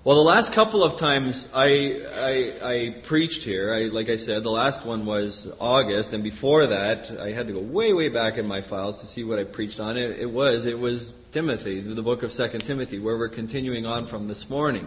Well, the last couple of times I preached here, like I said, the last one was August, and before that, I had to go way back in my files to see what I preached on. It was Timothy, the book of 2 Timothy, where we're continuing on from this morning.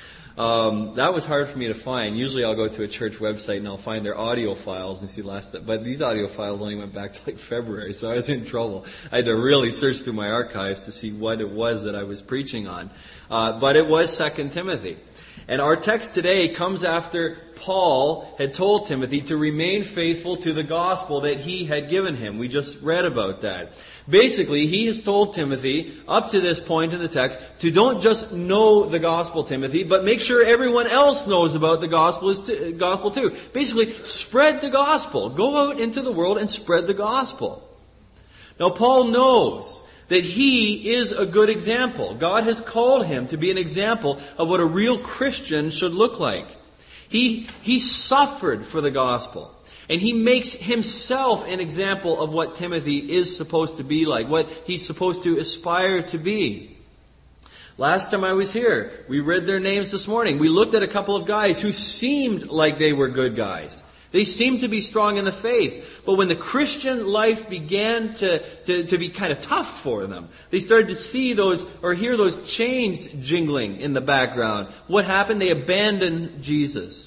That was hard for me to find. Usually I'll go to a church website and I'll find their audio files and see but these audio files only went back to like February, so I was in trouble. I had to really search through my archives to see what it was that I was preaching on. But it was 2 Timothy. And our text today comes after Paul had told Timothy to remain faithful to the gospel that he had given him. We just read about that. Basically, he has told Timothy, up to this point in the text, to don't just know the gospel, Timothy, but make sure everyone else knows about the gospel too. Basically, spread the gospel. Go out into the world and spread the gospel. Now, Paul knows that he is a good example. God has called him to be an example of what a real Christian should look like. He suffered for the gospel. And he makes himself an example of what Timothy is supposed to be like, what he's supposed to aspire to be. Last time I was here, we read their names this morning. We looked at a couple of guys who seemed like they were good guys. They seemed to be strong in the faith. But when the Christian life began to be kind of tough for them, they started to see those or hear those chains jingling in the background. What happened? They abandoned Jesus.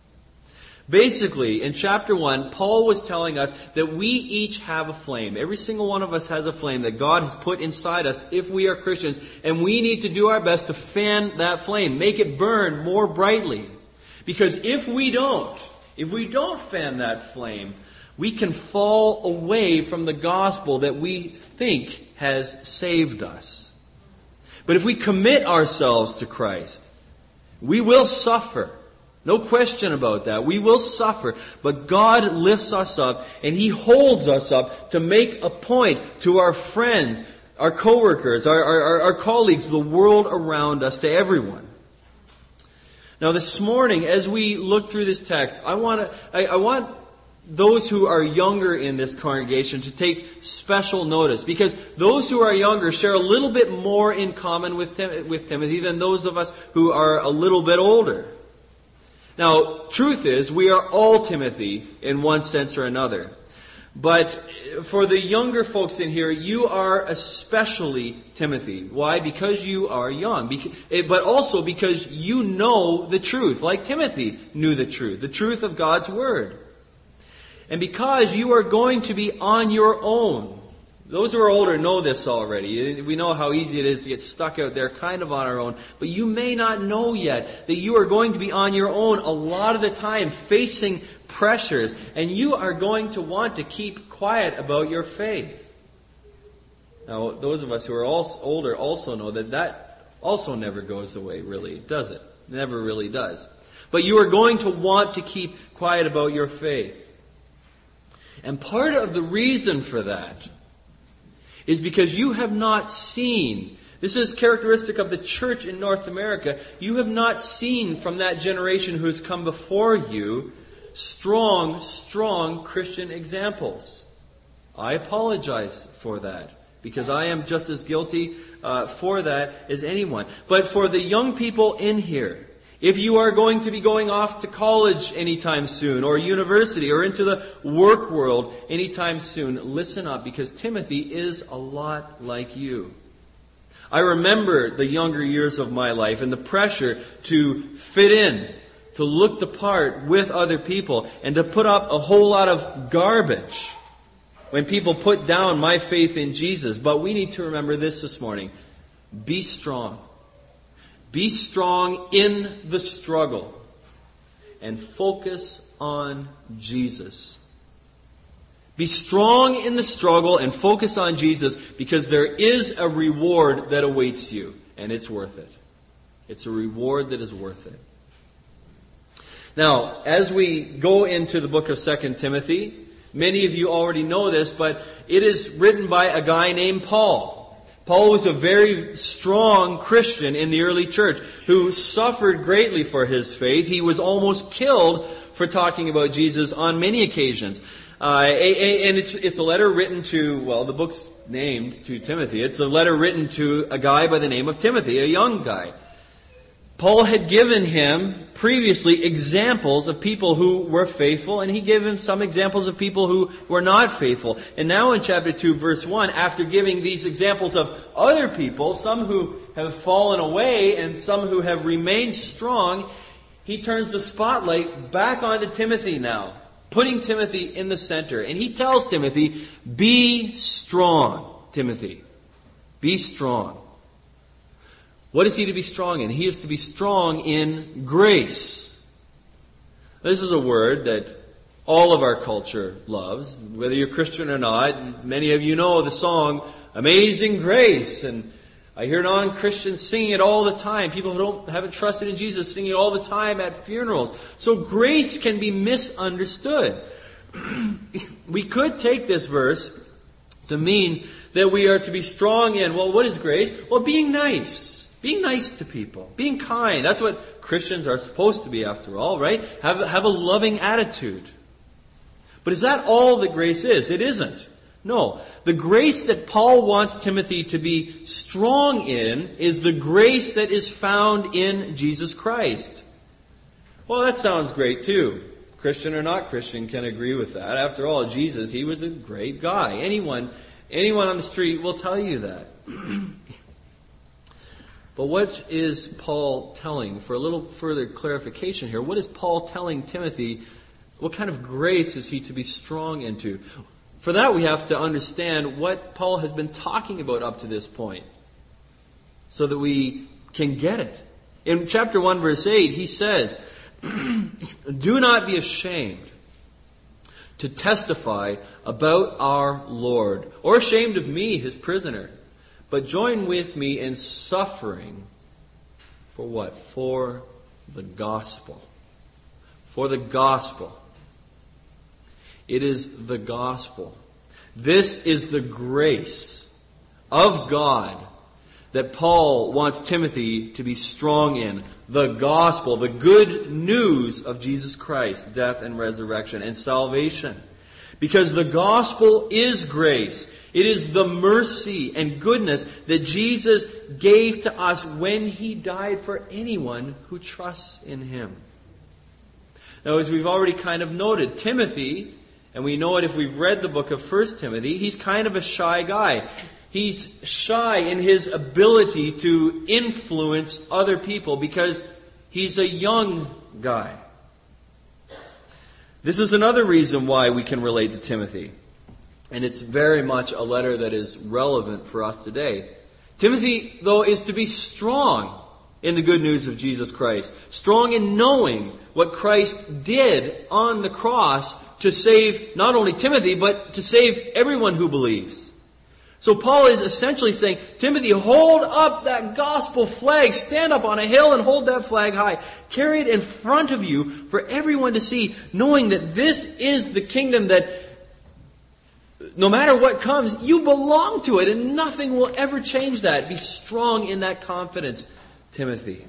Basically, in chapter 1, Paul was telling us that we each have a flame. Every single one of us has a flame that God has put inside us if we are Christians. And we need to do our best to fan that flame, make it burn more brightly. Because if we don't fan that flame, we can fall away from the gospel that we think has saved us. But if we commit ourselves to Christ, we will suffer. No question about that. We will suffer. But God lifts us up and He holds us up to make a point to our friends, our coworkers, our colleagues, the world around us, to everyone. Now this morning, as we look through this text, I want those who are younger in this congregation to take special notice, because those who are younger share a little bit more in common with Timothy than those of us who are a little bit older. Now, truth is, we are all Timothy in one sense or another. But for the younger folks in here, you are especially Timothy. Why? Because you are young. But also because you know the truth, like Timothy knew the truth of God's Word. And because you are going to be on your own. Those who are older know this already. We know how easy it is to get stuck out there kind of on our own. But you may not know yet that you are going to be on your own a lot of the time, facing pressures. And you are going to want to keep quiet about your faith. Now, those of us who are older also know that also never goes away, really, does it? It never really does. But you are going to want to keep quiet about your faith. And part of the reason for that is because you have not seen, this is characteristic of the church in North America, you have not seen from that generation who has come before you strong Christian examples. I apologize for that, because I am just as guilty for that as anyone. But for the young people in here, if you are going to be going off to college anytime soon, or university, or into the work world anytime soon, listen up, because Timothy is a lot like you. I remember the younger years of my life and the pressure to fit in, to look the part with other people, and to put up a whole lot of garbage when people put down my faith in Jesus. But we need to remember this morning. Be strong. Be strong in the struggle and focus on Jesus. Be strong in the struggle and focus on Jesus, because there is a reward that awaits you, and it's worth it. It's a reward that is worth it. Now, as we go into the book of 2 Timothy, many of you already know this, but it is written by a guy named Paul. Paul was a very strong Christian in the early church who suffered greatly for his faith. He was almost killed for talking about Jesus on many occasions. And it's a letter written to, well, the book's named to Timothy. It's a letter written to a guy by the name of Timothy, a young guy. Paul had given him previously examples of people who were faithful, and he gave him some examples of people who were not faithful. And now in chapter 2, verse 1, after giving these examples of other people, some who have fallen away and some who have remained strong, he turns the spotlight back onto Timothy now, putting Timothy in the center. And he tells Timothy, be strong, Timothy. Be strong. What is he to be strong in? He is to be strong in grace. This is a word that all of our culture loves, whether you're Christian or not. Many of you know the song, Amazing Grace. And I hear non-Christians singing it all the time. People who haven't trusted in Jesus singing it all the time at funerals. So grace can be misunderstood. We could take this verse to mean that we are to be strong in, well, what is grace? Well, being nice. Being nice to people. Being kind. That's what Christians are supposed to be, after all, right? Have a loving attitude. But is that all that grace is? It isn't. No. The grace that Paul wants Timothy to be strong in is the grace that is found in Jesus Christ. Well, that sounds great too. Christian or not Christian can agree with that. After all, Jesus, he was a great guy. Anyone on the street will tell you that. But what is Paul telling? For a little further clarification here, what is Paul telling Timothy? What kind of grace is he to be strong into? For that, we have to understand what Paul has been talking about up to this point, so that we can get it. In chapter 1, verse 8, he says, do not be ashamed to testify about our Lord, or ashamed of me, his prisoner. But join with me in suffering for what? For the gospel. For the gospel. It is the gospel. This is the grace of God that Paul wants Timothy to be strong in. The gospel, the good news of Jesus Christ, death and resurrection and salvation. Because the gospel is grace. It is the mercy and goodness that Jesus gave to us when He died for anyone who trusts in Him. Now, as we've already kind of noted, Timothy, and we know it if we've read the book of 1 Timothy, he's kind of a shy guy. He's shy in his ability to influence other people because he's a young guy. This is another reason why we can relate to Timothy. And it's very much a letter that is relevant for us today. Timothy, though, is to be strong in the good news of Jesus Christ. Strong in knowing what Christ did on the cross to save not only Timothy, but to save everyone who believes. So Paul is essentially saying, Timothy, hold up that gospel flag. Stand up on a hill and hold that flag high. Carry it in front of you for everyone to see, knowing that this is the kingdom that no matter what comes, you belong to it and nothing will ever change that. Be strong in that confidence, Timothy.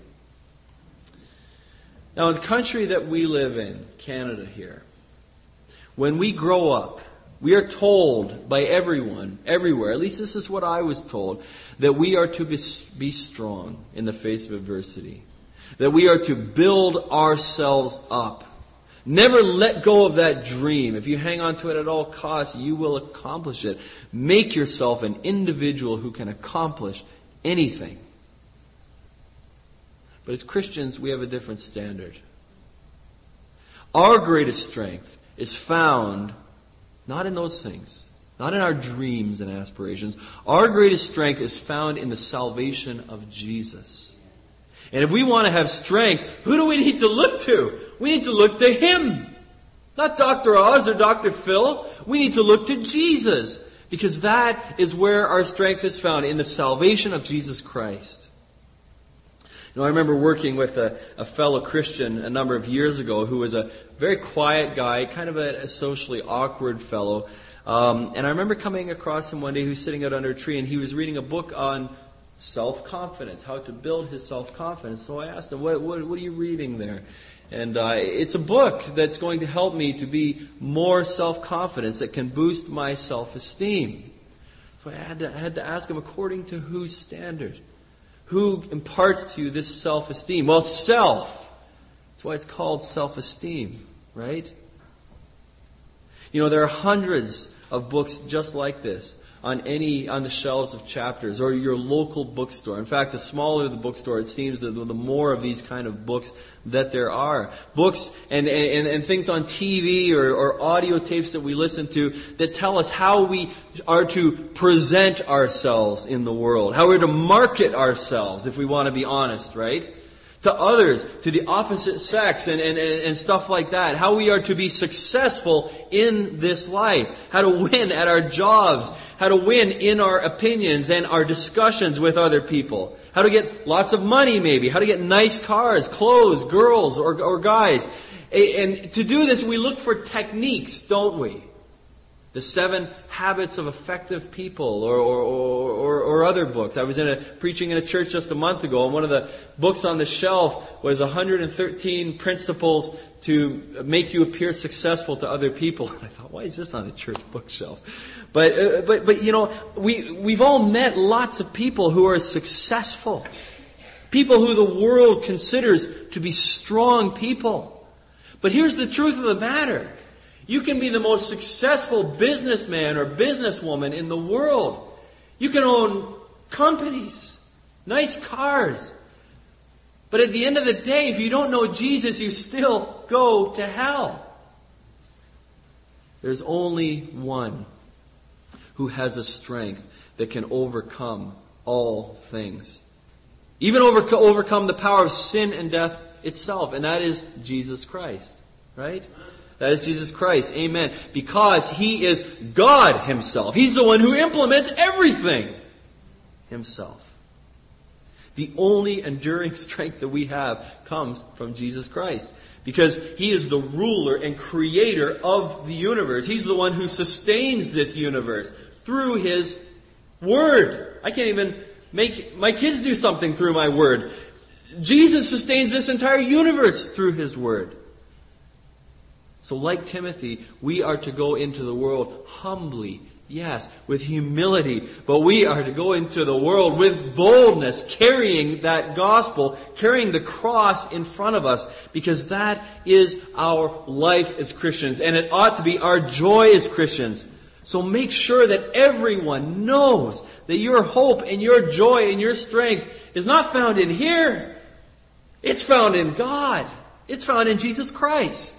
Now, in the country that we live in, Canada here, when we grow up, we are told by everyone, everywhere, at least this is what I was told, that we are to be strong in the face of adversity. That we are to build ourselves up. Never let go of that dream. If you hang on to it at all costs, you will accomplish it. Make yourself an individual who can accomplish anything. But as Christians, we have a different standard. Our greatest strength is found not in those things, not in our dreams and aspirations. Our greatest strength is found in the salvation of Jesus. And if we want to have strength, who do we need to look to? We need to look to Him. Not Dr. Oz or Dr. Phil. We need to look to Jesus. Because that is where our strength is found, in the salvation of Jesus Christ. You know, I remember working with a fellow Christian a number of years ago who was a very quiet guy, kind of a socially awkward fellow. And I remember coming across him one day. He was sitting out under a tree and he was reading a book on self-confidence, how to build his self-confidence. So I asked him, what are you reading there? And it's a book that's going to help me to be more self-confident, that can boost my self-esteem. So I had to ask him, according to whose standard? Who imparts to you this self-esteem? Well, self. That's why it's called self-esteem, right? There are hundreds of books just like this on the shelves of Chapters or your local bookstore. In fact, the smaller the bookstore, it seems that the more of these kind of books that there are. Books and things on TV or audio tapes that we listen to that tell us how we are to present ourselves in the world, how we're to market ourselves, if we want to be honest, right? To others, to the opposite sex and stuff like that. How we are to be successful in this life. How to win at our jobs. How to win in our opinions and our discussions with other people. How to get lots of money maybe. How to get nice cars, clothes, girls or guys. And to do this we look for techniques, don't we? The 7 Habits of Effective People or other books. I was preaching in a church just a month ago, and one of the books on the shelf was 113 Principles to Make You Appear Successful to Other People. And I thought, why is this on a church bookshelf? But we've all met lots of people who are successful. People who the world considers to be strong people. But here's the truth of the matter. You can be the most successful businessman or businesswoman in the world. You can own companies, nice cars. But at the end of the day, if you don't know Jesus, you still go to hell. There's only one who has a strength that can overcome all things. Even overcome the power of sin and death itself. And that is Jesus Christ. Right? That is Jesus Christ. Amen. Because He is God Himself. He's the one who implements everything Himself. The only enduring strength that we have comes from Jesus Christ. Because He is the ruler and creator of the universe. He's the one who sustains this universe through His Word. I can't even make my kids do something through my Word. Jesus sustains this entire universe through His Word. So like Timothy, we are to go into the world humbly, yes, with humility, but we are to go into the world with boldness, carrying that gospel, carrying the cross in front of us, because that is our life as Christians, and it ought to be our joy as Christians. So make sure that everyone knows that your hope and your joy and your strength is not found in here. It's found in God. It's found in Jesus Christ.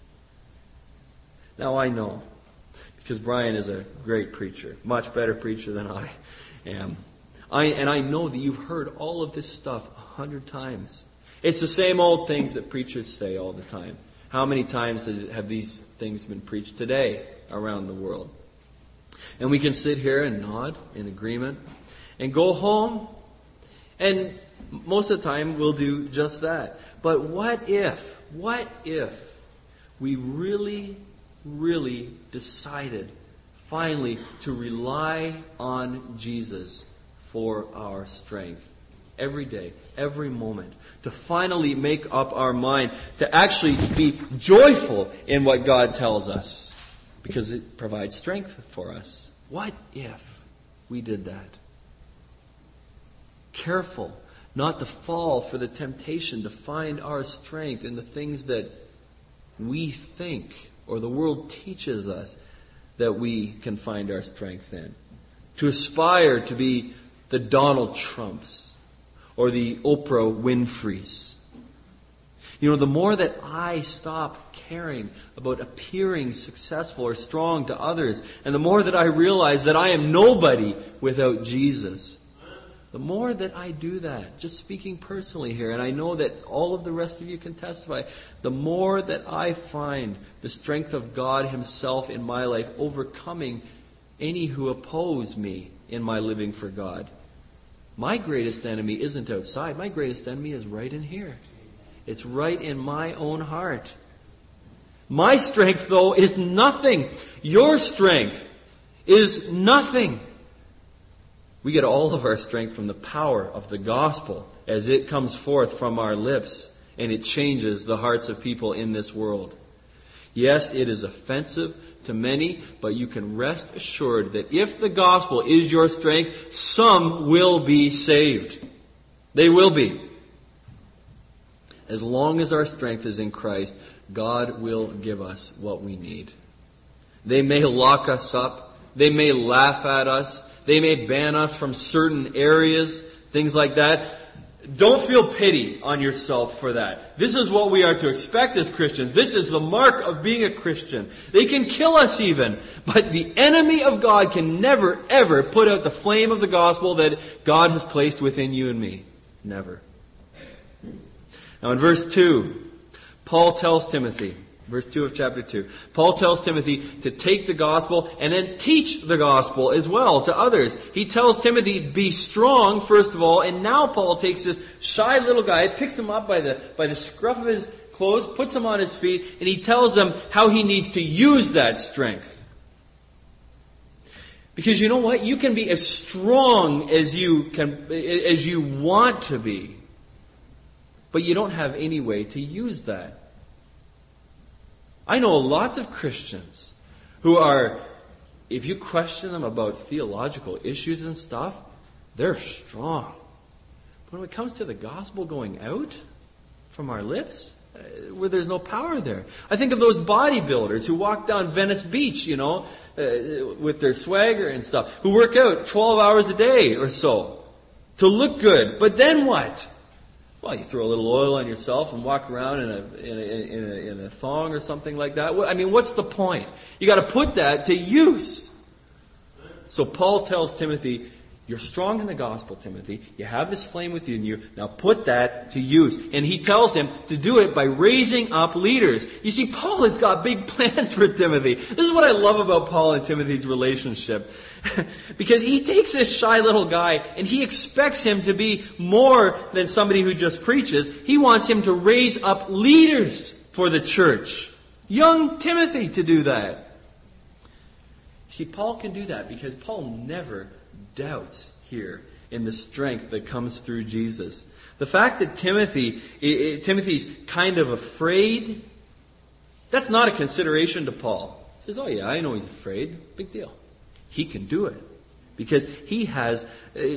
Now I know, because Brian is a great preacher, much better preacher than I am. I know that you've heard all of this stuff 100 times. It's the same old things that preachers say all the time. How many times have these things been preached today around the world? And we can sit here and nod in agreement and go home, and most of the time we'll do just that. But what if we really decided finally to rely on Jesus for our strength every day, every moment, to finally make up our mind to actually be joyful in what God tells us because it provides strength for us. What if we did that? Careful not to fall for the temptation to find our strength in the things that we think or the world teaches us that we can find our strength in. To aspire to be the Donald Trumps or the Oprah Winfreys. The more that I stop caring about appearing successful or strong to others, and the more that I realize that I am nobody without Jesus, the more that I do that, just speaking personally here, and I know that all of the rest of you can testify, the more that I find the strength of God Himself in my life overcoming any who oppose me in my living for God. My greatest enemy isn't outside. My greatest enemy is right in here. It's right in my own heart. My strength, though, is nothing. Your strength is nothing. We get all of our strength from the power of the gospel as it comes forth from our lips and it changes the hearts of people in this world. Yes, it is offensive to many, but you can rest assured that if the gospel is your strength, some will be saved. They will be. As long as our strength is in Christ, God will give us what we need. They may lock us up. They may laugh at us. They may ban us from certain areas, things like that. Don't feel pity on yourself for that. This is what we are to expect as Christians. This is the mark of being a Christian. They can kill us even, but the enemy of God can never, ever put out the flame of the gospel that God has placed within you and me. Never. Now in verse 2, Paul tells Timothy, verse 2 of chapter 2, Paul tells Timothy to take the gospel and then teach the gospel as well to others. He tells Timothy, be strong, first of all, and now Paul takes this shy little guy, picks him up by the scruff of his clothes, puts him on his feet, and he tells him how he needs to use that strength. Because you know what? You can be as strong as you want to be, but you don't have any way to use that. I know lots of Christians who are, if you question them about theological issues and stuff, they're strong. But when it comes to the gospel going out from our lips, where there's no power there. I think of those bodybuilders who walk down Venice Beach, with their swagger and stuff, who work out 12 hours a day or so to look good. But then what? Well, you throw a little oil on yourself and walk around in a thong or something like that. I mean, what's the point? You got to put that to use. So Paul tells Timothy, you're strong in the gospel, Timothy. You have this flame within you. Now put that to use. And he tells him to do it by raising up leaders. You see, Paul has got big plans for Timothy. This is what I love about Paul and Timothy's relationship. Because he takes this shy little guy and he expects him to be more than somebody who just preaches. He wants him to raise up leaders for the church. Young Timothy to do that. You see, Paul can do that because Paul never doubts here in the strength that comes through Jesus. The fact that Timothy's kind of afraid, that's not a consideration to Paul. He says, oh yeah, I know he's afraid. Big deal. He can do it because he has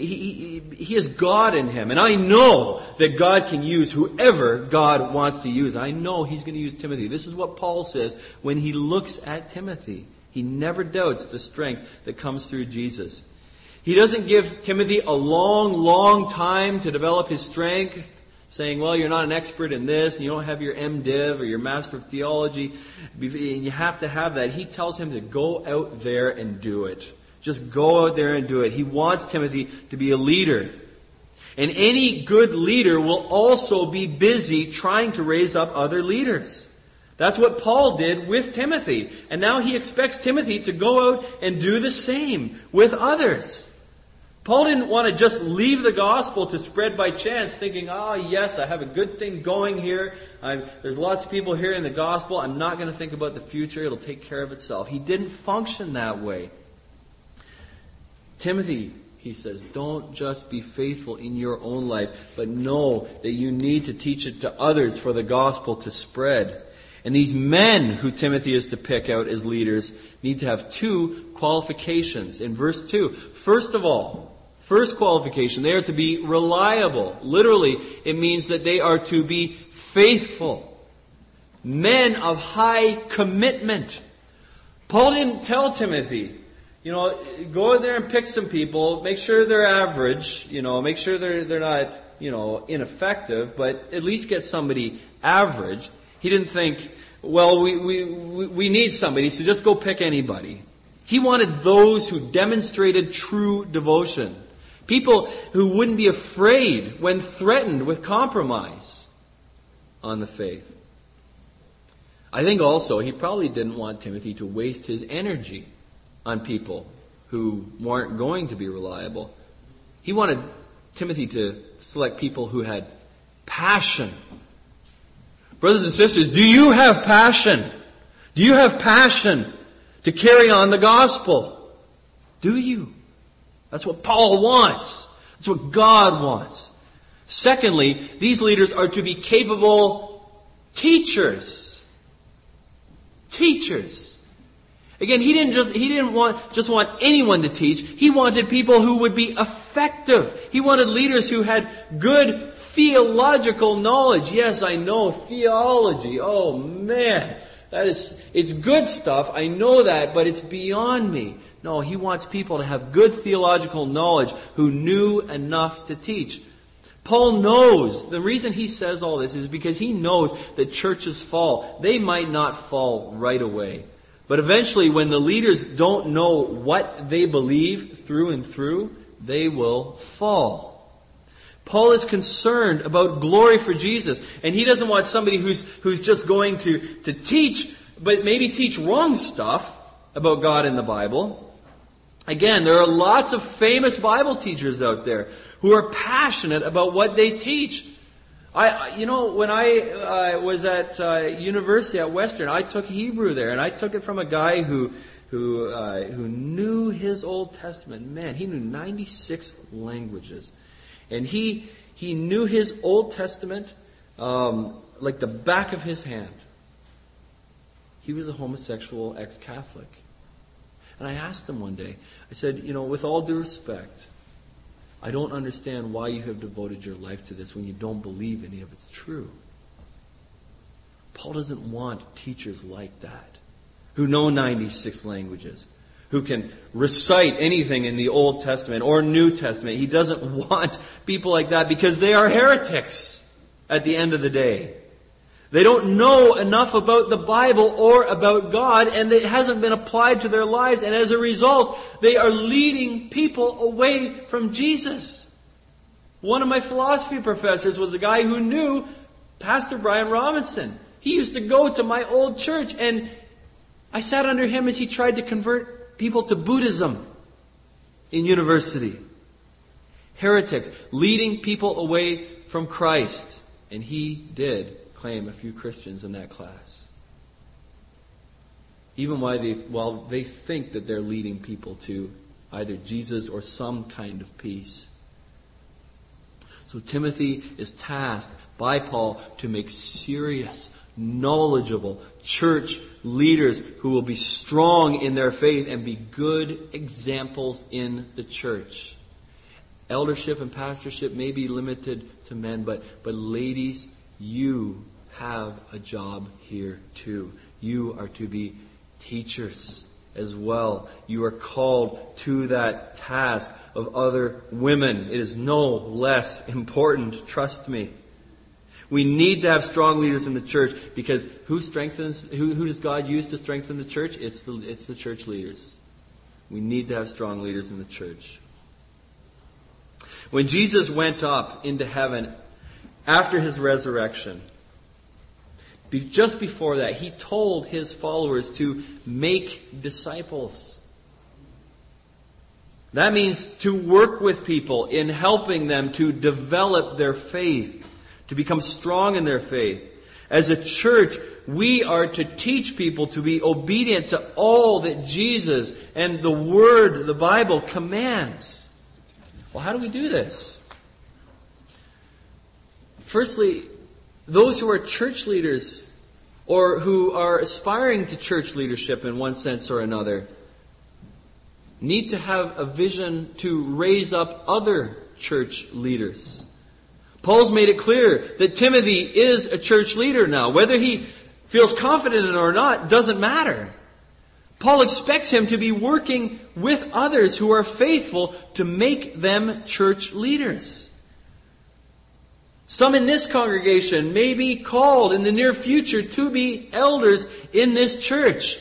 God in him. And I know that God can use whoever God wants to use. I know he's going to use Timothy. This is what Paul says when he looks at Timothy. He never doubts the strength that comes through Jesus. He doesn't give Timothy a long, long time to develop his strength, saying, well, you're not an expert in this, and you don't have your MDiv or your Master of Theology, and you have to have that. He tells him to go out there and do it. Just go out there and do it. He wants Timothy to be a leader. And any good leader will also be busy trying to raise up other leaders. That's what Paul did with Timothy. And now he expects Timothy to go out and do the same with others. Paul didn't want to just leave the gospel to spread by chance, thinking, yes, I have a good thing going here. There's lots of people hearing the gospel. I'm not going to think about the future. It'll take care of itself. He didn't function that way. Timothy, he says, don't just be faithful in your own life, but know that you need to teach it to others for the gospel to spread. And these men who Timothy is to pick out as leaders need to have two qualifications. In verse 2, first of all, first qualification, they are to be reliable. Literally, it means that they are to be faithful. Men of high commitment. Paul didn't tell Timothy, go in there and pick some people, make sure they're average, make sure they're not, ineffective, but at least get somebody average. He didn't think, well, we need somebody, so just go pick anybody. He wanted those who demonstrated true devotion. People who wouldn't be afraid when threatened with compromise on the faith. I think also he probably didn't want Timothy to waste his energy on people who weren't going to be reliable. He wanted Timothy to select people who had passion. Brothers and sisters, do you have passion? Do you have passion to carry on the gospel? Do you? That's what Paul wants. That's what God wants. Secondly, these leaders are to be capable teachers. Teachers. Again, he didn't just want anyone to teach. He wanted people who would be effective. He wanted leaders who had good theological knowledge. Yes, I know theology. Oh man, it's good stuff. I know that, but it's beyond me. No, he wants people to have good theological knowledge who knew enough to teach. Paul knows, the reason he says all this is because he knows that churches fall. They might not fall right away. But eventually, when the leaders don't know what they believe through and through, they will fall. Paul is concerned about glory for Jesus. And he doesn't want somebody who's just going to teach, but maybe teach wrong stuff about God in the Bible. Again, there are lots of famous Bible teachers out there who are passionate about what they teach. When I was at university at Western, I took Hebrew there, and I took it from a guy who knew his Old Testament. Man, he knew 96 languages, and he knew his Old Testament like the back of his hand. He was a homosexual ex-Catholic, and I asked him one day. I said, with all due respect, I don't understand why you have devoted your life to this when you don't believe any of it's true. Paul doesn't want teachers like that, who know 96 languages, who can recite anything in the Old Testament or New Testament. He doesn't want people like that because they are heretics at the end of the day. They don't know enough about the Bible or about God, and it hasn't been applied to their lives, and as a result, they are leading people away from Jesus. One of my philosophy professors was a guy who knew Pastor Brian Robinson. He used to go to my old church, and I sat under him as he tried to convert people to Buddhism in university. Heretics, leading people away from Christ. And he did claim a few Christians in that class. Even while they think that they're leading people to either Jesus or some kind of peace. So Timothy is tasked by Paul to make serious, knowledgeable church leaders who will be strong in their faith and be good examples in the church. Eldership and pastorship may be limited to men, but ladies, you have a job here too. You are to be teachers as well. You are called to that task of other women. It is no less important, trust me. We need to have strong leaders in the church because who does God use to strengthen the church? It's the church leaders. We need to have strong leaders in the church. When Jesus went up into heaven after his resurrection, just before that, he told his followers to make disciples. That means to work with people in helping them to develop their faith, to become strong in their faith. As a church, we are to teach people to be obedient to all that Jesus and the Word, the Bible, commands. Well, how do we do this? Firstly, those who are church leaders or who are aspiring to church leadership in one sense or another need to have a vision to raise up other church leaders. Paul's made it clear that Timothy is a church leader now. Whether he feels confident in it or not doesn't matter. Paul expects him to be working with others who are faithful to make them church leaders. Some in this congregation may be called in the near future to be elders in this church.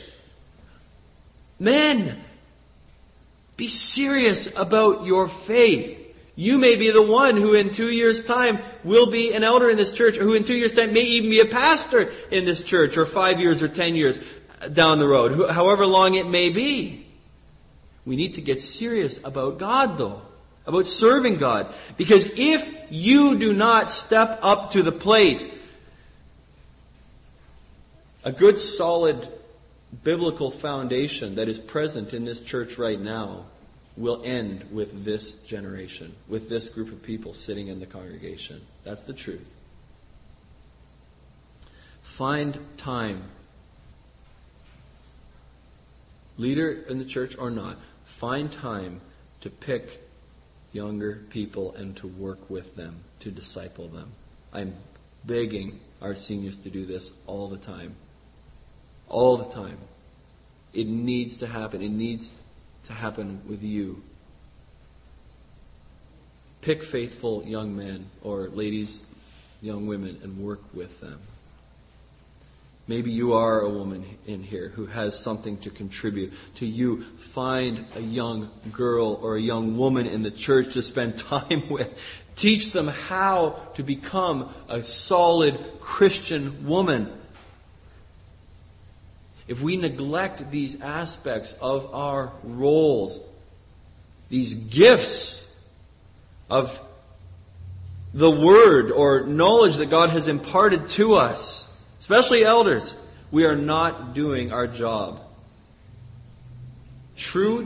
Men, be serious about your faith. You may be the one who in 2 years' time will be an elder in this church, or who in 2 years' time may even be a pastor in this church, or 5 years or 10 years down the road, however long it may be. We need to get serious about God, though, about serving God. Because if you do not step up to the plate, a good, solid biblical foundation that is present in this church right now will end with this generation, with this group of people sitting in the congregation. That's the truth. Find time leader in the church or not, find time to pick younger people and to work with them, to disciple them. I'm begging our seniors to do this all the time. All the time. It needs to happen. It needs to happen with you. Pick faithful young men or ladies, young women, and work with them. Maybe you are a woman in here who has something to contribute to you. Find a young girl or a young woman in the church to spend time with. Teach them how to become a solid Christian woman. If we neglect these aspects of our roles, these gifts of the Word or knowledge that God has imparted to us, especially elders, we are not doing our job. True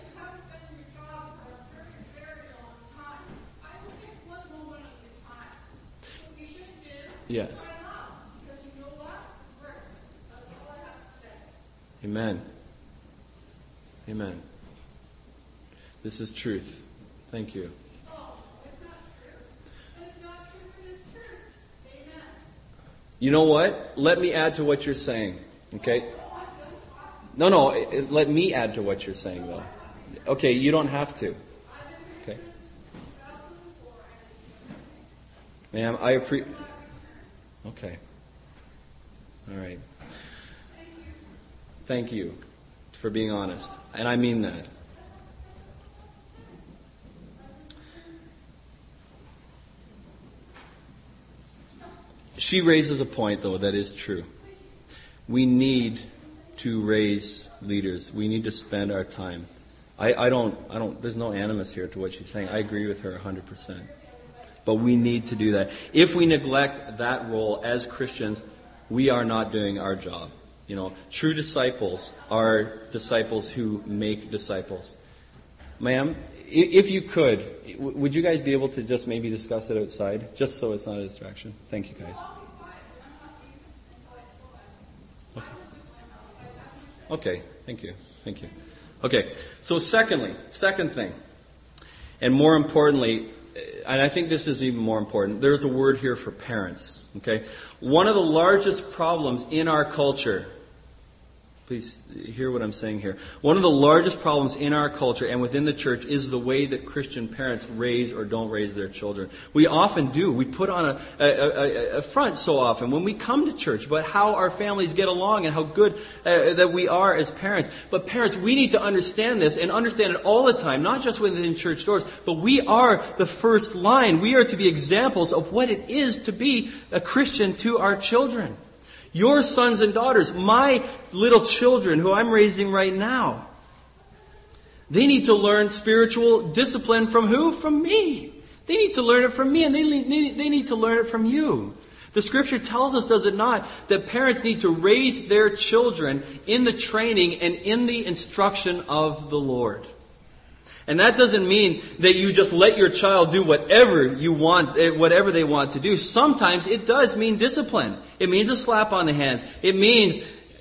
Yes. Amen. Amen. This is truth. Thank you. You know what? Let me add to what you're saying. Okay? No. Let me add to what you're saying, though. Okay, you don't have to. Okay. Ma'am, I appreciate... Okay. All right. Thank you for being honest. And I mean that. She raises a point, though, that is true. We need to raise leaders. We need to spend our time. I don't, there's no animus here to what she's saying. I agree with her 100%. But we need to do that. If we neglect that role as Christians, we are not doing our job. You know, true disciples are disciples who make disciples. Ma'am, if you could, would you guys be able to just maybe discuss it outside, just so it's not a distraction? Thank you, guys. Okay, thank you. Okay, so second thing, and more importantly, and I think this is even more important, there's a word here for parents. Okay, one of the largest problems in our culture, please hear what I'm saying here. One of the largest problems in our culture and within the church is the way that Christian parents raise or don't raise their children. We often do. We put on a front so often when we come to church about how our families get along and how good that we are as parents. But parents, we need to understand this and understand it all the time, not just within church doors, but we are the first line. We are to be examples of what it is to be a Christian to our children. Your sons and daughters, my little children who I'm raising right now, they need to learn spiritual discipline from who? From me. They need to learn it from me, and they need to learn it from you. The Scripture tells us, does it not, that parents need to raise their children in the training and in the instruction of the Lord. And that doesn't mean that you just let your child do whatever you want, whatever they want to do. Sometimes it does mean discipline. It means a slap on the hands. It means,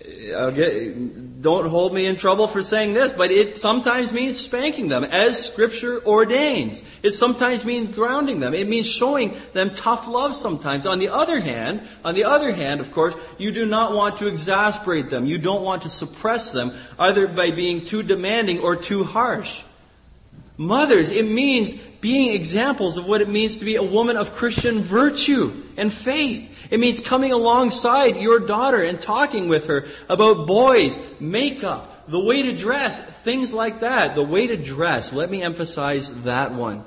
don't hold me in trouble for saying this, but it sometimes means spanking them as Scripture ordains. It sometimes means grounding them. It means showing them tough love sometimes. On the other hand, of course, you do not want to exasperate them. You don't want to suppress them, either by being too demanding or too harsh. Mothers, it means being examples of what it means to be a woman of Christian virtue and faith. It means coming alongside your daughter and talking with her about boys, makeup, the way to dress, things like that. The way to dress. Let me emphasize that one.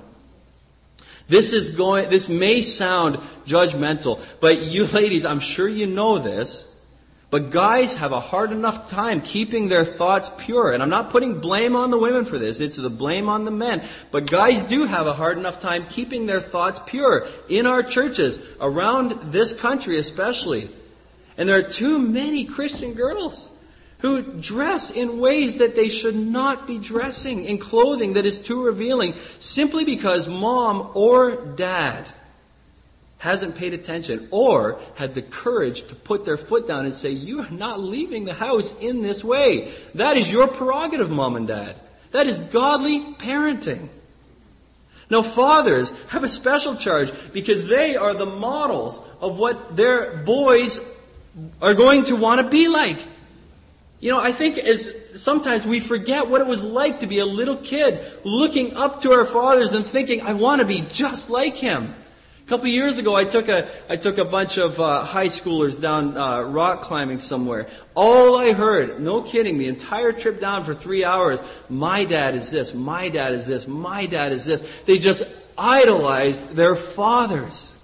This may sound judgmental, but you ladies, I'm sure you know this. But guys have a hard enough time keeping their thoughts pure. And I'm not putting blame on the women for this. It's the blame on the men. But guys do have a hard enough time keeping their thoughts pure in our churches, around this country especially. And there are too many Christian girls who dress in ways that they should not be dressing, in clothing that is too revealing, simply because mom or dad hasn't paid attention, or had the courage to put their foot down and say, you are not leaving the house in this way. That is your prerogative, Mom and Dad. That is godly parenting. Now, fathers have a special charge because they are the models of what their boys are going to want to be like. I think sometimes we forget what it was like to be a little kid looking up to our fathers and thinking, I want to be just like him. A couple of years ago, I took a bunch of high schoolers down rock climbing somewhere. All I heard, no kidding, the entire trip down for 3 hours, my dad is this, my dad is this, my dad is this. They just idolized their fathers.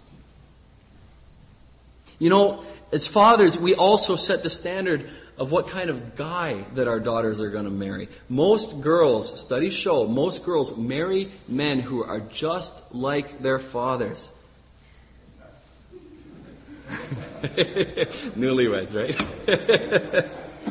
As fathers, we also set the standard of what kind of guy that our daughters are going to marry. Most girls, studies show, most girls marry men who are just like their fathers. Newlyweds, right?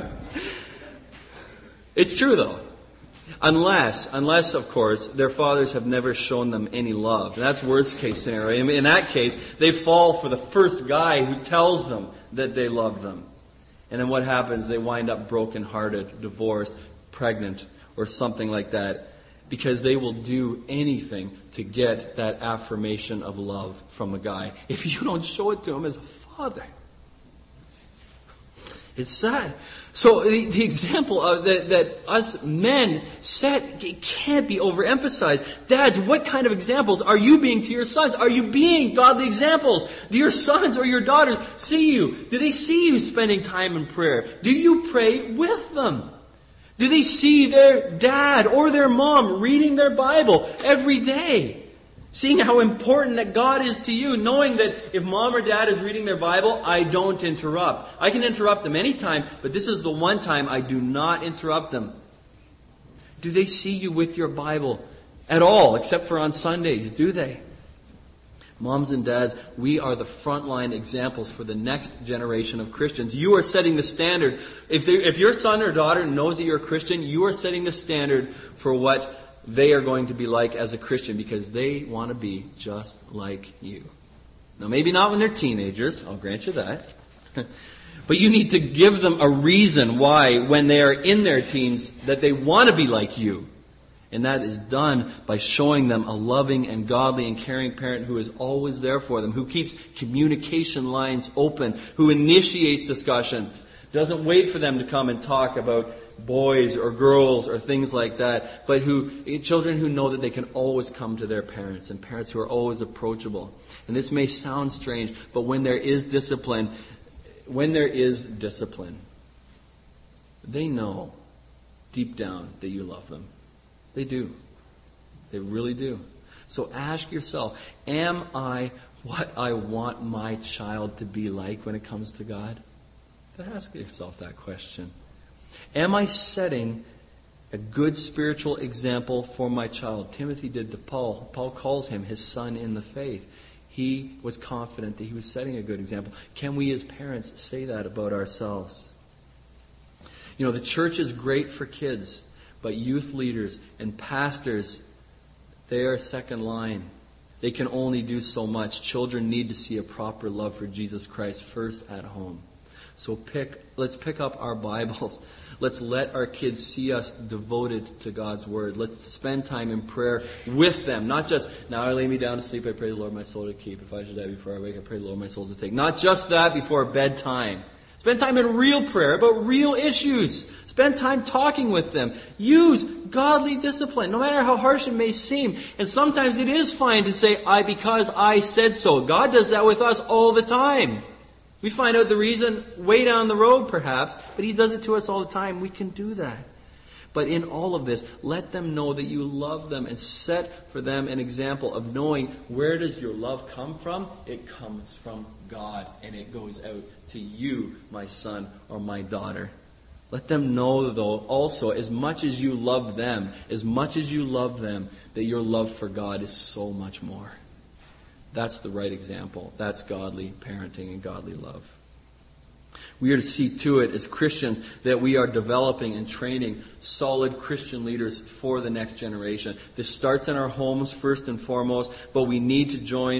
It's true, though. Unless, of course, their fathers have never shown them any love. And that's worst case scenario. In that case, they fall for the first guy who tells them that they love them. And then what happens? They wind up broken-hearted, divorced, pregnant, or something like that. Because they will do anything to get that affirmation of love from a guy if you don't show it to him as a father. It's sad. So the example that us men set, it can't be overemphasized. Dads, what kind of examples are you being to your sons? Are you being godly examples? Do your sons or your daughters see you? Do they see you spending time in prayer? Do you pray with them? Do they see their dad or their mom reading their Bible every day? Seeing how important that God is to you, knowing that if mom or dad is reading their Bible, I don't interrupt. I can interrupt them anytime, but this is the one time I do not interrupt them. Do they see you with your Bible at all, except for on Sundays? Do they? Moms and dads, we are the frontline examples for the next generation of Christians. You are setting the standard. If your son or daughter knows that you're a Christian, you are setting the standard for what they are going to be like as a Christian, because they want to be just like you. Now, maybe not when they're teenagers. I'll grant you that. But you need to give them a reason why, when they are in their teens, that they want to be like you. And that is done by showing them a loving and godly and caring parent who is always there for them, who keeps communication lines open, who initiates discussions, doesn't wait for them to come and talk about boys or girls or things like that, but children who know that they can always come to their parents, and parents who are always approachable. And this may sound strange, but when there is discipline, they know deep down that you love them. They do. They really do. So ask yourself, am I what I want my child to be like when it comes to God? Ask yourself that question. Am I setting a good spiritual example for my child? Timothy did to Paul. Paul calls him his son in the faith. He was confident that he was setting a good example. Can we as parents say that about ourselves? The church is great for kids, but youth leaders and pastors, they are second line. They can only do so much. Children need to see a proper love for Jesus Christ first at home. So let's pick up our Bibles. Let's let our kids see us devoted to God's Word. Let's spend time in prayer with them. Not just, now I lay me down to sleep, I pray the Lord my soul to keep. If I should die before I wake, I pray the Lord my soul to take. Not just that before bedtime. Spend time in real prayer about real issues. Spend time talking with them. Use godly discipline, no matter how harsh it may seem. And sometimes it is fine to say, because I said so. God does that with us all the time. We find out the reason way down the road, perhaps, but He does it to us all the time. We can do that. But in all of this, let them know that you love them and set for them an example of knowing, where does your love come from? It comes from God, and it goes out to you, my son or my daughter. Let them know, though, also, as much as you love them, that your love for God is so much more. That's the right example. That's godly parenting and godly love. We are to see to it as Christians that we are developing and training solid Christian leaders for the next generation. This starts in our homes first and foremost, but we need to join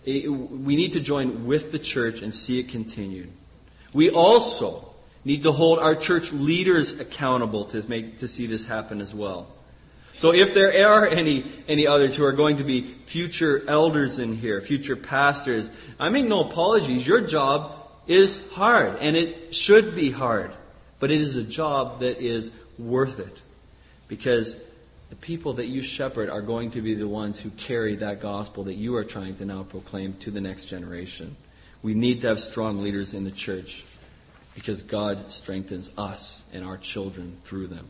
We need to join with the church and see it continued. We also need to hold our church leaders accountable to see this happen as well. So if there are any others who are going to be future elders in here, future pastors, I make no apologies. Your job is hard, and it should be hard. But it is a job that is worth it. Because the people that you shepherd are going to be the ones who carry that gospel that you are trying to now proclaim to the next generation. We need to have strong leaders in the church because God strengthens us and our children through them.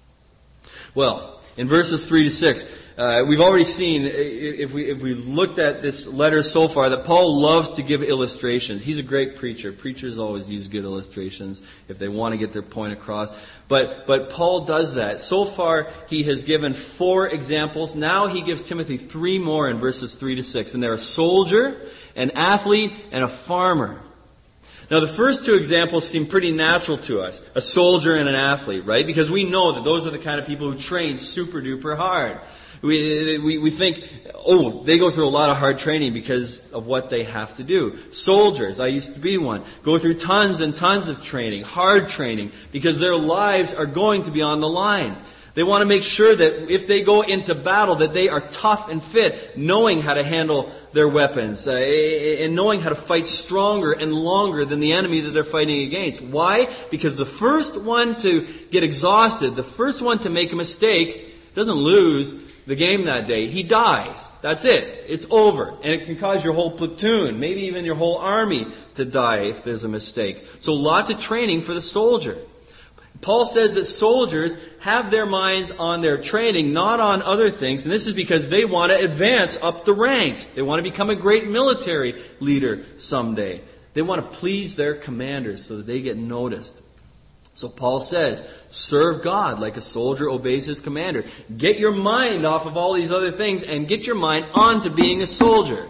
Well, in verses 3 to 6, we've already seen, if we looked at this letter so far, that Paul loves to give illustrations. He's a great preacher. Preachers always use good illustrations if they want to get their point across. But Paul does that. So far, he has given 4 examples. Now he gives Timothy 3 more in verses 3 to 6. And they're a soldier, an athlete, and a farmer. Now, the first 2 examples seem pretty natural to us. A soldier and an athlete, right? Because we know that those are the kind of people who train super duper hard. We think, they go through a lot of hard training because of what they have to do. Soldiers, I used to be one, go through tons and tons of training, hard training, because their lives are going to be on the line. They want to make sure that if they go into battle, that they are tough and fit, knowing how to handle their weapons, and knowing how to fight stronger and longer than the enemy that they're fighting against. Why? Because the first one to get exhausted, the first one to make a mistake, doesn't lose the game that day. He dies. That's it. It's over. And it can cause your whole platoon, maybe even your whole army, to die if there's a mistake. So lots of training for the soldier. Paul says that soldiers have their minds on their training, not on other things. And this is because they want to advance up the ranks. They want to become a great military leader someday. They want to please their commanders so that they get noticed. So Paul says, serve God like a soldier obeys his commander. Get your mind off of all these other things and get your mind on to being a soldier.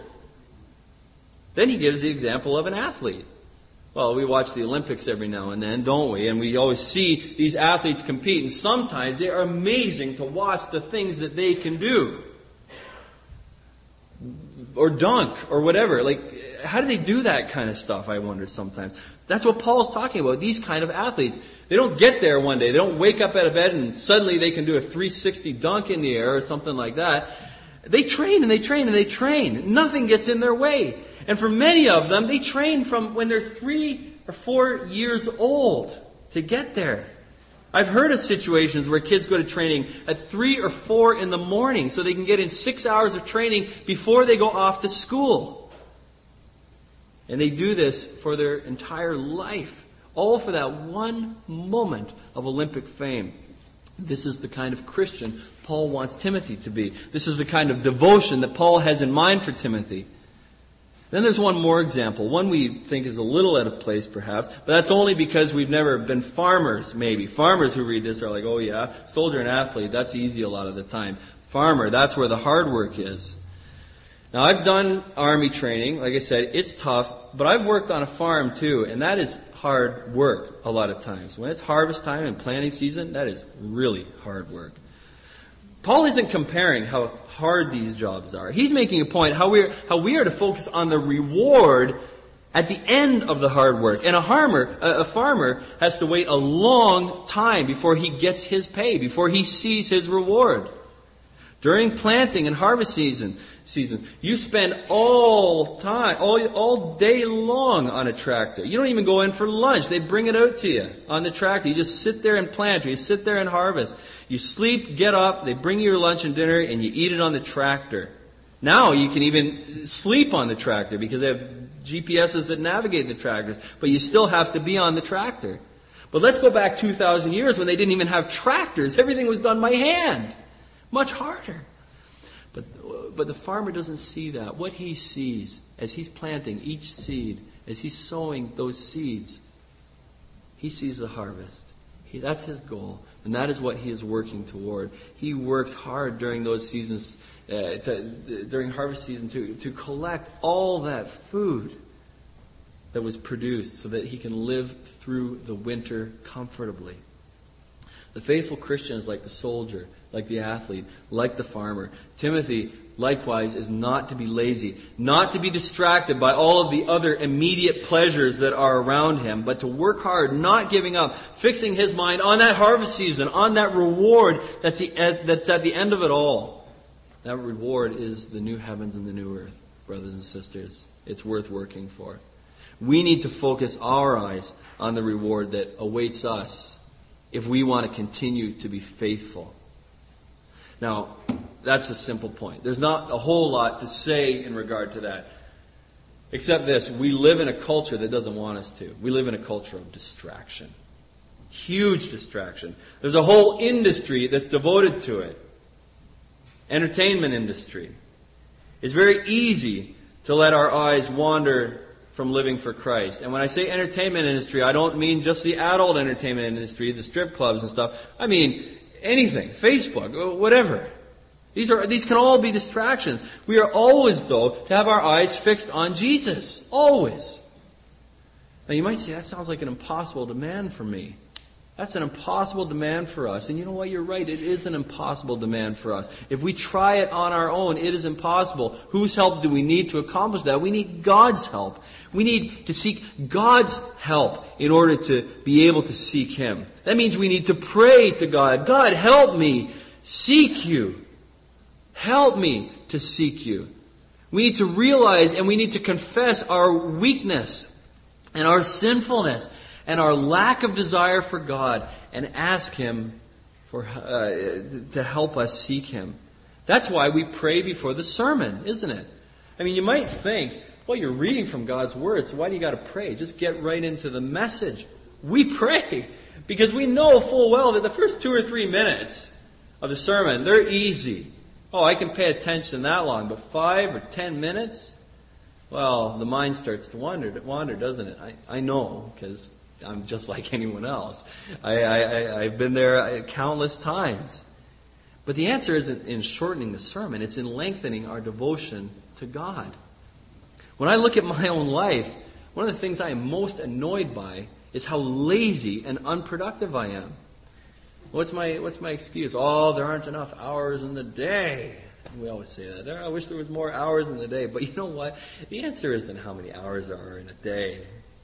Then he gives the example of an athlete. Well, we watch the Olympics every now and then, don't we? And we always see these athletes compete. And sometimes they are amazing to watch the things that they can do. Or dunk, or whatever. Like, how do they do that kind of stuff, I wonder sometimes. That's what Paul's talking about, these kind of athletes. They don't get there one day. They don't wake up out of bed and suddenly they can do a 360 dunk in the air or something like that. They train and they train and they train. Nothing gets in their way. And for many of them, they train from when they're 3 or 4 years old to get there. I've heard of situations where kids go to training at 3 or 4 in the morning so they can get in 6 hours of training before they go off to school. And they do this for their entire life, all for that one moment of Olympic fame. This is the kind of Christian Paul wants Timothy to be. This is the kind of devotion that Paul has in mind for Timothy. Then there's one more example, one we think is a little out of place perhaps, but that's only because we've never been farmers, maybe. Farmers who read this are like, oh yeah, soldier and athlete, that's easy a lot of the time. Farmer, that's where the hard work is. Now I've done army training, like I said, it's tough, but I've worked on a farm too, and that is hard work a lot of times. When it's harvest time and planting season, that is really hard work. Paul isn't comparing how hard these jobs are. He's making a point how we are to focus on the reward at the end of the hard work. And a farmer has to wait a long time before he gets his pay, before he sees his reward. During planting and harvest season, you spend all day long on a tractor. You don't even go in for lunch. They bring it out to you on the tractor. You just sit there and plant, or you sit there and harvest. You sleep, get up, they bring you your lunch and dinner, and you eat it on the tractor. Now you can even sleep on the tractor because they have GPSs that navigate the tractors, but you still have to be on the tractor. But let's go back 2,000 years when they didn't even have tractors. Everything was done by hand. Much harder. But the farmer doesn't see that. What he sees as he's planting each seed, as he's sowing those seeds, he sees the harvest. That's his goal. And that is what he is working toward. He works hard during those seasons, during harvest season to collect all that food that was produced so that he can live through the winter comfortably. The faithful Christian is like the soldier, like the athlete, like the farmer. Timothy likewise, is not to be lazy, not to be distracted by all of the other immediate pleasures that are around him, but to work hard, not giving up, fixing his mind on that harvest season, on that reward that's at the end of it all. That reward is the new heavens and the new earth, brothers and sisters. It's worth working for. We need to focus our eyes on the reward that awaits us if we want to continue to be faithful. Now, that's a simple point. There's not a whole lot to say in regard to that. Except this, we live in a culture that doesn't want us to. We live in a culture of distraction. Huge distraction. There's a whole industry that's devoted to it. Entertainment industry. It's very easy to let our eyes wander from living for Christ. And when I say entertainment industry, I don't mean just the adult entertainment industry, the strip clubs and stuff. I mean anything, Facebook, whatever. These can all be distractions. We are always, though, to have our eyes fixed on Jesus. Always. Now you might say, that sounds like an impossible demand for me. That's an impossible demand for us. And you know what? You're right. It is an impossible demand for us. If we try it on our own, it is impossible. Whose help do we need to accomplish that? We need God's help. We need to seek God's help in order to be able to seek Him. That means we need to pray to God. God, help me seek you. Help me to seek you. We need to realize and we need to confess our weakness and our sinfulness and our lack of desire for God, and ask Him to help us seek Him. That's why we pray before the sermon, isn't it? I mean, you might think, well, you're reading from God's Word, so why do you got to pray? Just get right into the message. We pray because we know full well that the first 2 or 3 minutes of the sermon, they're easy. Oh, I can pay attention that long, but 5 or 10 minutes? Well, the mind starts to wander, doesn't it? I know, because I'm just like anyone else. I've been there countless times. But the answer isn't in shortening the sermon. It's in lengthening our devotion to God. When I look at my own life, one of the things I am most annoyed by is how lazy and unproductive I am. What's my excuse? Oh, there aren't enough hours in the day. We always say that. I wish there was more hours in the day. But you know what? The answer isn't how many hours there are in a day.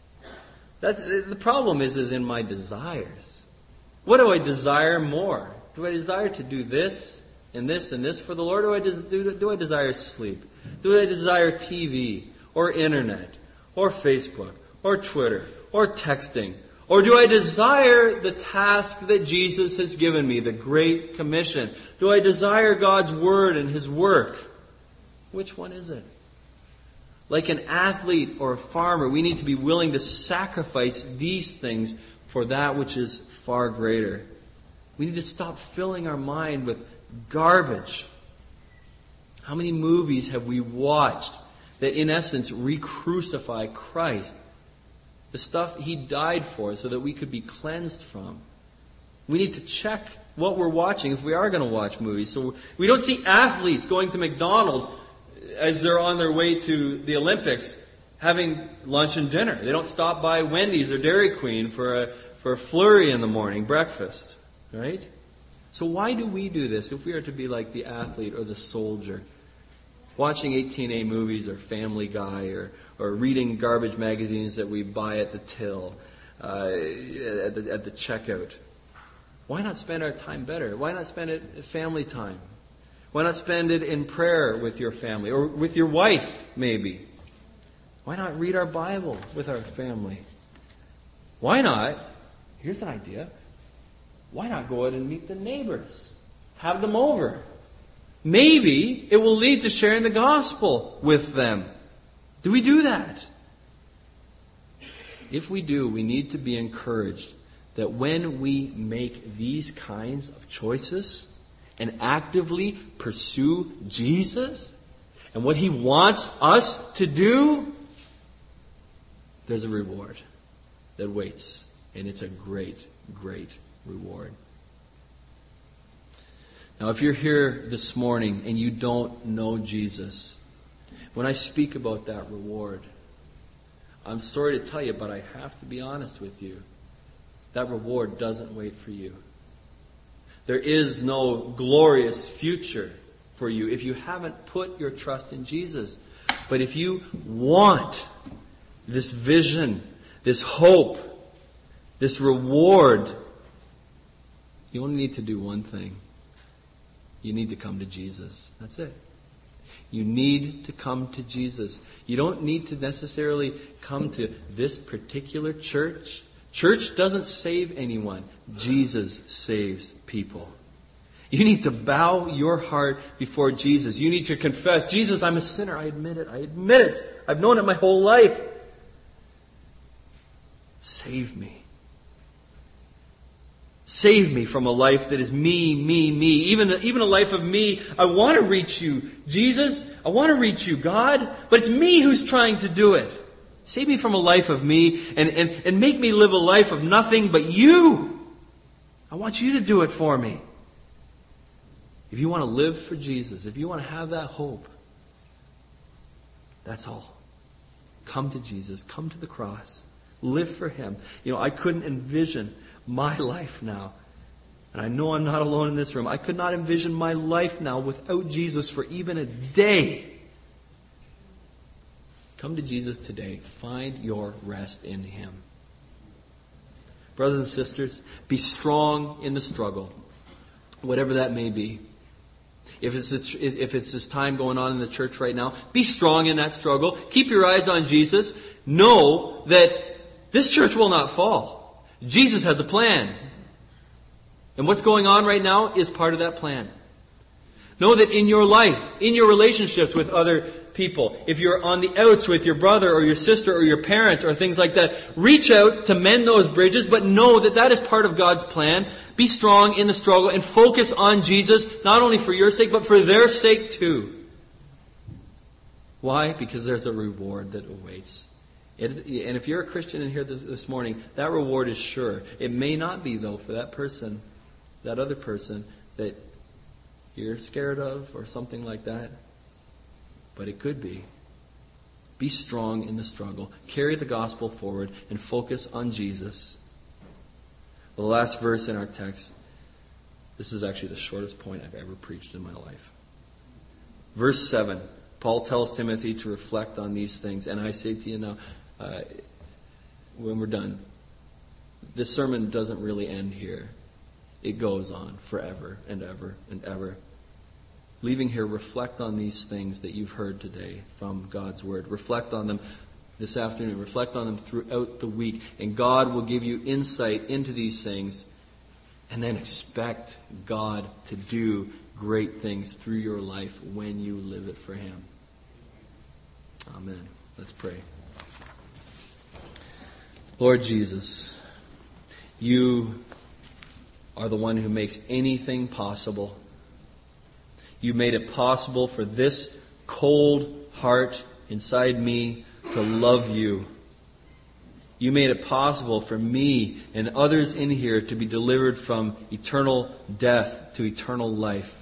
The problem is in my desires. What do I desire more? Do I desire to do this and this and this for the Lord? Or do I desire sleep? Do I desire TV or internet or Facebook or Twitter or texting? Or do I desire the task that Jesus has given me, the Great Commission? Do I desire God's Word and His work? Which one is it? Like an athlete or a farmer, we need to be willing to sacrifice these things for that which is far greater. We need to stop filling our mind with garbage. How many movies have we watched that in essence re-crucify Christ? The stuff He died for so that we could be cleansed from. We need to check what we're watching if we are going to watch movies. So we don't see athletes going to McDonald's as they're on their way to the Olympics having lunch and dinner. They don't stop by Wendy's or Dairy Queen for a flurry in the morning breakfast. Right? So why do we do this if we are to be like the athlete or the soldier? Watching 18A movies or Family Guy or reading garbage magazines that we buy at the till, at the checkout. Why not spend our time better? Why not spend it at family time? Why not spend it in prayer with your family or with your wife, maybe? Why not read our Bible with our family? Why not, here's an idea, why not go out and meet the neighbors? Have them over. Maybe it will lead to sharing the gospel with them. Do we do that? If we do, we need to be encouraged that when we make these kinds of choices and actively pursue Jesus and what He wants us to do, there's a reward that waits. And it's a great, great reward. Now, if you're here this morning and you don't know Jesus, when I speak about that reward, I'm sorry to tell you, but I have to be honest with you. That reward doesn't wait for you. There is no glorious future for you if you haven't put your trust in Jesus. But if you want this vision, this hope, this reward, you only need to do one thing. You need to come to Jesus. That's it. You need to come to Jesus. You don't need to necessarily come to this particular church. Church doesn't save anyone. Jesus saves people. You need to bow your heart before Jesus. You need to confess, Jesus, I'm a sinner. I admit it. I admit it. I've known it my whole life. Save me. Save me from a life that is me, me, me. Even a life of me. I want to reach you, Jesus. I want to reach you, God. But it's me who's trying to do it. Save me from a life of me and make me live a life of nothing but you. I want you to do it for me. If you want to live for Jesus, if you want to have that hope, that's all. Come to Jesus. Come to the cross. Live for Him. I couldn't envision my life now. And I know I'm not alone in this room. I could not envision my life now without Jesus for even a day. Come to Jesus today. Find your rest in Him. Brothers and sisters, be strong in the struggle, whatever that may be. If it's this time going on in the church right now, be strong in that struggle. Keep your eyes on Jesus. Know that this church will not fall. Jesus has a plan. And what's going on right now is part of that plan. Know that in your life, in your relationships with other people, if you're on the outs with your brother or your sister or your parents or things like that, reach out to mend those bridges, but know that that is part of God's plan. Be strong in the struggle and focus on Jesus, not only for your sake, but for their sake too. Why? Because there's a reward that awaits. And if you're a Christian in here this morning, that reward is sure. It may not be, though, for that person, that other person that you're scared of or something like that. But it could be. Be strong in the struggle. Carry the gospel forward and focus on Jesus. The last verse in our text, this is actually the shortest point I've ever preached in my life. Verse 7, Paul tells Timothy to reflect on these things. And I say to you now, when we're done, this sermon doesn't really end here. It goes on forever and ever and ever. Leaving here, reflect on these things that you've heard today from God's Word. Reflect on them this afternoon. Reflect on them throughout the week. And God will give you insight into these things. And then expect God to do great things through your life when you live it for Him. Amen. Let's pray. Lord Jesus, You are the one who makes anything possible. You made it possible for this cold heart inside me to love You. You made it possible for me and others in here to be delivered from eternal death to eternal life.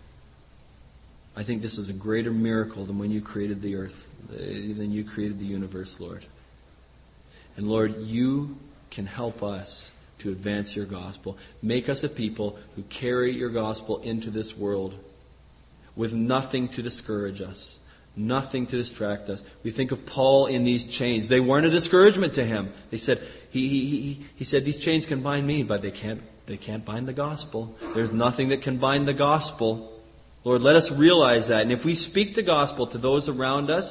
I think this is a greater miracle than when You created the earth, than You created the universe, Lord. And Lord, You can help us to advance Your gospel. Make us a people who carry Your gospel into this world with nothing to discourage us, nothing to distract us. We think of Paul in these chains. They weren't a discouragement to him. They said, he said, these chains can bind me, but they can't bind the gospel. There's nothing that can bind the gospel. Lord, let us realize that. And if we speak the gospel to those around us,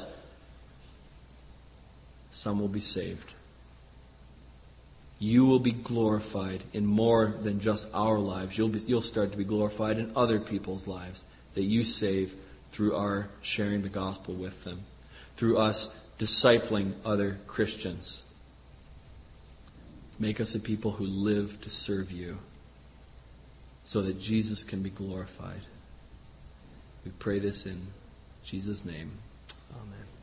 some will be saved. You will be glorified in more than just our lives. You'll start to be glorified in other people's lives that You save through our sharing the gospel with them, through us discipling other Christians. Make us a people who live to serve You so that Jesus can be glorified. We pray this in Jesus' name. Amen.